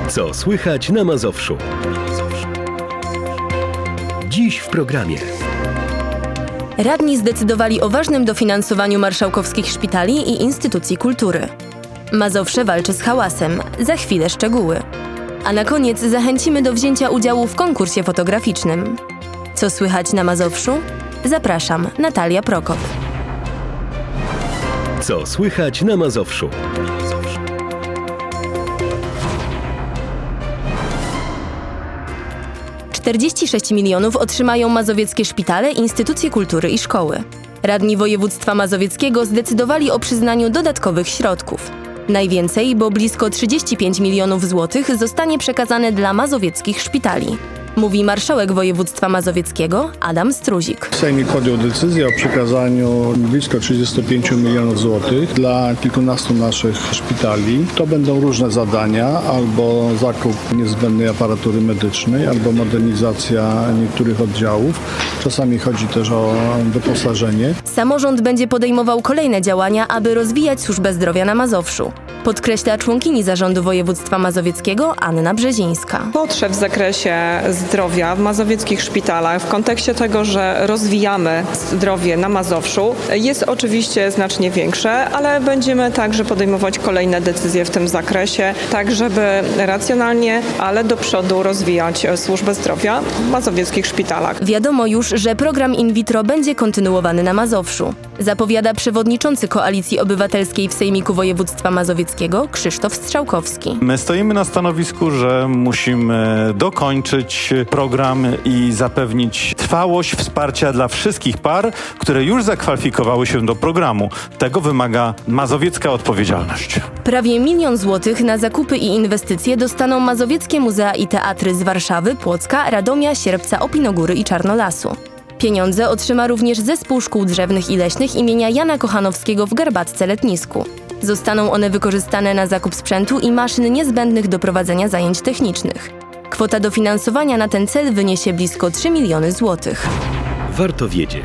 Co słychać na Mazowszu? Dziś w programie. Radni zdecydowali o ważnym dofinansowaniu marszałkowskich szpitali i instytucji kultury. Mazowsze walczy z hałasem. Za chwilę szczegóły. A na koniec zachęcimy do wzięcia udziału w konkursie fotograficznym. Co słychać na Mazowszu? Zapraszam, Natalia Prokop. Co słychać na Mazowszu? $46 milionów otrzymają mazowieckie szpitale, instytucje kultury i szkoły. Radni województwa mazowieckiego zdecydowali o przyznaniu dodatkowych środków. Najwięcej, bo blisko 35 milionów złotych zostanie przekazane dla mazowieckich szpitali. Mówi marszałek województwa mazowieckiego Adam Struzik. Sejmik podjął decyzję o przekazaniu blisko 35 milionów złotych dla kilkunastu naszych szpitali. To będą różne zadania, albo zakup niezbędnej aparatury medycznej, albo modernizacja niektórych oddziałów. Czasami chodzi też o doposażenie. Samorząd będzie podejmował kolejne działania, aby rozwijać służbę zdrowia na Mazowszu. Podkreśla członkini zarządu województwa mazowieckiego Anna Brzezińska. Potrzeb w zakresie zdrowia w mazowieckich szpitalach w kontekście tego, że rozwijamy zdrowie na Mazowszu jest oczywiście znacznie większe, ale będziemy także podejmować kolejne decyzje w tym zakresie, tak żeby racjonalnie, ale do przodu rozwijać służbę zdrowia w mazowieckich szpitalach. Wiadomo już, że program in vitro będzie kontynuowany na Mazowszu. Zapowiada przewodniczący Koalicji Obywatelskiej w Sejmiku Województwa Mazowieckiego Krzysztof Strzałkowski. My stoimy na stanowisku, że musimy dokończyć program i zapewnić trwałość wsparcia dla wszystkich par, które już zakwalifikowały się do programu. Tego wymaga mazowiecka odpowiedzialność. Prawie $1 milion złotych na zakupy i inwestycje dostaną mazowieckie muzea i teatry z Warszawy, Płocka, Radomia, Sierpca, Opinogóry i Czarnolasu. Pieniądze otrzyma również Zespół Szkół Drzewnych i Leśnych imienia Jana Kochanowskiego w Garbatce-Letnisku. Zostaną one wykorzystane na zakup sprzętu i maszyn niezbędnych do prowadzenia zajęć technicznych. Kwota dofinansowania na ten cel wyniesie blisko 3 miliony złotych. Warto wiedzieć.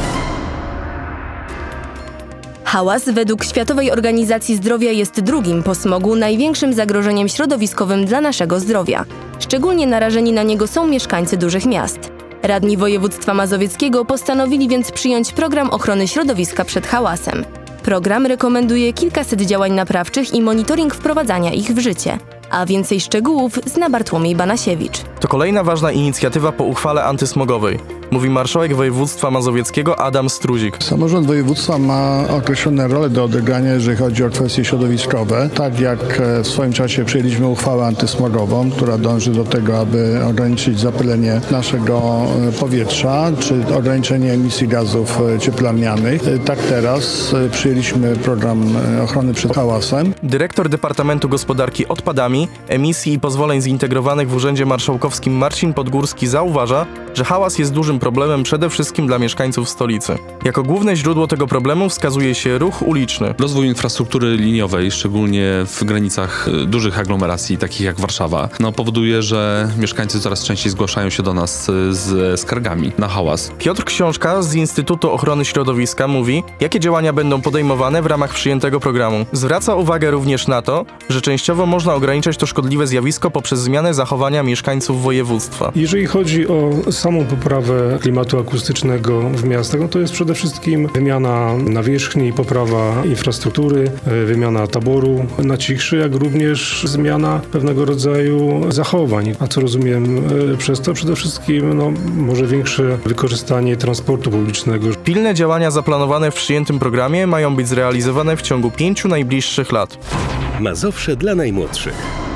Hałas według Światowej Organizacji Zdrowia jest drugim po smogu największym zagrożeniem środowiskowym dla naszego zdrowia. Szczególnie narażeni na niego są mieszkańcy dużych miast. Radni województwa mazowieckiego postanowili więc przyjąć program ochrony środowiska przed hałasem. Program rekomenduje kilkaset działań naprawczych i monitoring wprowadzania ich w życie. A więcej szczegółów zna Bartłomiej Banasiewicz. To kolejna ważna inicjatywa po uchwale antysmogowej, mówi marszałek województwa mazowieckiego Adam Struzik. Samorząd województwa ma określone role do odegrania, jeżeli chodzi o kwestie środowiskowe. Tak jak w swoim czasie przyjęliśmy uchwałę antysmogową, która dąży do tego, aby ograniczyć zapylenie naszego powietrza, czy ograniczenie emisji gazów cieplarnianych. Tak teraz przyjęliśmy program ochrony przed hałasem. Dyrektor Departamentu Gospodarki Odpadami, Emisji i Pozwoleń Zintegrowanych w Urzędzie Marszałkowskim Marcin Podgórski zauważa, że hałas jest dużym problemem przede wszystkim dla mieszkańców stolicy. Jako główne źródło tego problemu wskazuje się ruch uliczny. Rozwój infrastruktury liniowej, szczególnie w granicach dużych aglomeracji, takich jak Warszawa, powoduje, że mieszkańcy coraz częściej zgłaszają się do nas z skargami na hałas. Piotr Książka z Instytutu Ochrony Środowiska mówi, jakie działania będą podejmowane w ramach przyjętego programu. Zwraca uwagę również na to, że częściowo można ograniczać to szkodliwe zjawisko poprzez zmianę zachowania mieszkańców województwa. Jeżeli chodzi o samą poprawę klimatu akustycznego w miastach, to jest przede wszystkim wymiana nawierzchni, poprawa infrastruktury, wymiana taboru na cichszy, jak również zmiana pewnego rodzaju zachowań. A co rozumiem przez to? Przede wszystkim może większe wykorzystanie transportu publicznego. Pilne działania zaplanowane w przyjętym programie mają być zrealizowane w ciągu 5 najbliższych lat. Mazowsze dla najmłodszych.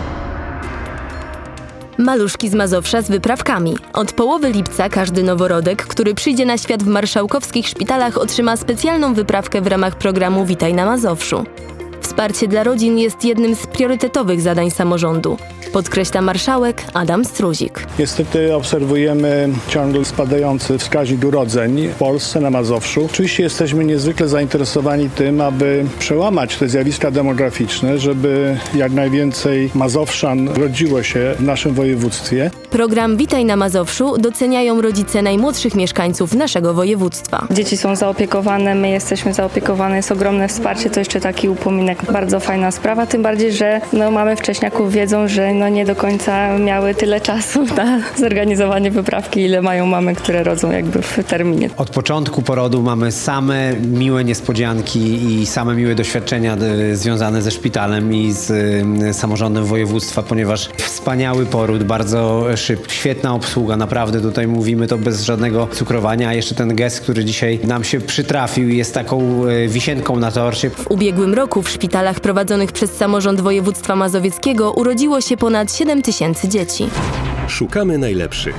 Maluszki z Mazowsza z wyprawkami. Od połowy lipca każdy noworodek, który przyjdzie na świat w marszałkowskich szpitalach, otrzyma specjalną wyprawkę w ramach programu Witaj na Mazowszu. Wsparcie dla rodzin jest jednym z priorytetowych zadań samorządu, podkreśla marszałek Adam Struzik. Niestety obserwujemy ciągle spadający wskaźnik urodzeń w Polsce, na Mazowszu. Oczywiście jesteśmy niezwykle zainteresowani tym, aby przełamać te zjawiska demograficzne, żeby jak najwięcej Mazowszan rodziło się w naszym województwie. Program Witaj na Mazowszu doceniają rodzice najmłodszych mieszkańców naszego województwa. Dzieci są zaopiekowane, my jesteśmy zaopiekowane, jest ogromne wsparcie, to jeszcze taki upominek tak bardzo fajna sprawa, tym bardziej, że mamy wcześniaków wiedzą, że nie do końca miały tyle czasu na zorganizowanie wyprawki, ile mają mamy, które rodzą jakby w terminie. Od początku porodu mamy same miłe niespodzianki i same miłe doświadczenia związane ze szpitalem i z samorządem województwa, ponieważ wspaniały poród, bardzo szybki, świetna obsługa, naprawdę tutaj mówimy to bez żadnego cukrowania, a jeszcze ten gest, który dzisiaj nam się przytrafił i jest taką wisienką na torcie. W ubiegłym roku w szpitalach prowadzonych przez samorząd województwa mazowieckiego urodziło się ponad 7 000 dzieci. Szukamy najlepszych.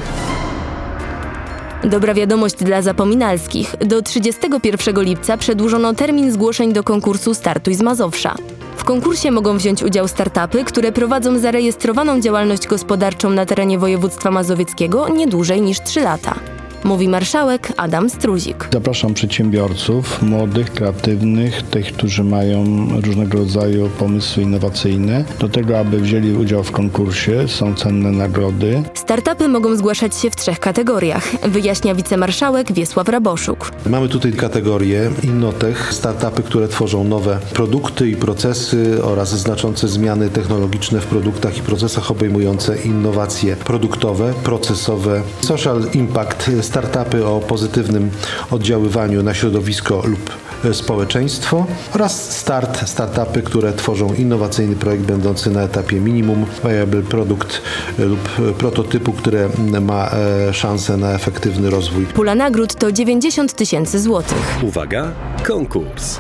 Dobra wiadomość dla zapominalskich. Do 31 lipca przedłużono termin zgłoszeń do konkursu Startuj z Mazowsza. W konkursie mogą wziąć udział startupy, które prowadzą zarejestrowaną działalność gospodarczą na terenie województwa mazowieckiego nie dłużej niż 3 lata. Mówi marszałek Adam Struzik. Zapraszam przedsiębiorców, młodych, kreatywnych, tych, którzy mają różnego rodzaju pomysły innowacyjne, do tego, aby wzięli udział w konkursie. Są cenne nagrody. Startupy mogą zgłaszać się w 3 kategoriach, wyjaśnia wicemarszałek Wiesław Raboszuk. Mamy tutaj kategorię Innotech, startupy, które tworzą nowe produkty i procesy oraz znaczące zmiany technologiczne w produktach i procesach obejmujące innowacje produktowe, procesowe, social impact, startupy o pozytywnym oddziaływaniu na środowisko lub społeczeństwo oraz startupy, które tworzą innowacyjny projekt będący na etapie minimum, viable produkt lub prototypu, które ma szansę na efektywny rozwój. Pula nagród to 90 000 złotych. Uwaga, konkurs.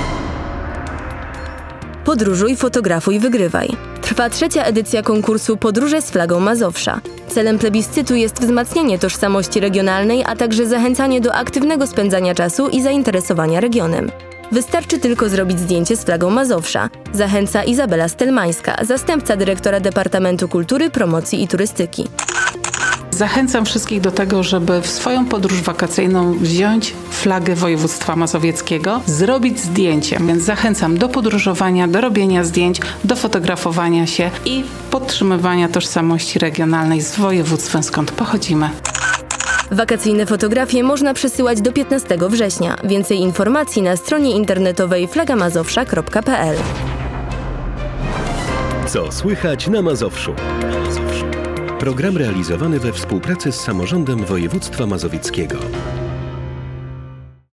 Podróżuj, fotografuj, wygrywaj. Trwa 3. edycja konkursu Podróże z flagą Mazowsza. Celem plebiscytu jest wzmacnianie tożsamości regionalnej, a także zachęcanie do aktywnego spędzania czasu i zainteresowania regionem. Wystarczy tylko zrobić zdjęcie z flagą Mazowsza. Zachęca Izabela Stelmańska, zastępca dyrektora Departamentu Kultury, Promocji i Turystyki. Zachęcam wszystkich do tego, żeby w swoją podróż wakacyjną wziąć flagę województwa mazowieckiego, zrobić zdjęcie. Więc zachęcam do podróżowania, do robienia zdjęć, do fotografowania się i podtrzymywania tożsamości regionalnej z województwem, skąd pochodzimy. Wakacyjne fotografie można przesyłać do 15 września. Więcej informacji na stronie internetowej flagamazowsza.pl. Co słychać na Mazowszu? Program realizowany we współpracy z samorządem województwa mazowieckiego.